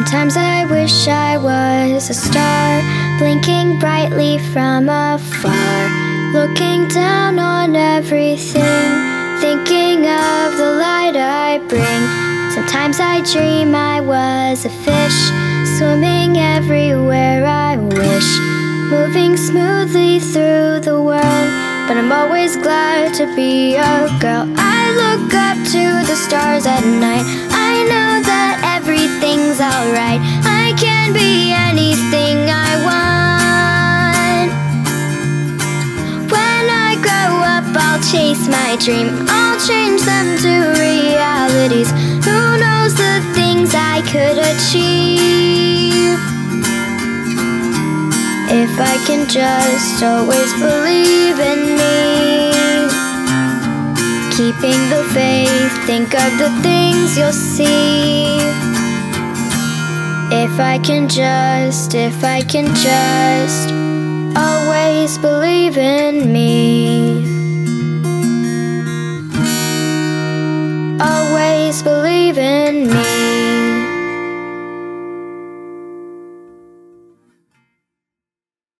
Sometimes I wish I was a star, blinking brightly from afar, looking down on everything, thinking of the light I bring. Sometimes I dream I was a fish, swimming everywhere I wish, moving smoothly through the world, but I'm always glad to be a girl. I look up to the stars at night, I know that everything's alright. I can be anything I want. When I grow up, I'll chase my dream, I'll change them to realities. Who knows the things I could achieve, if I can just always believe in me. Keeping the faith, think of the things you'll see. If I can just always believe in me. Always believe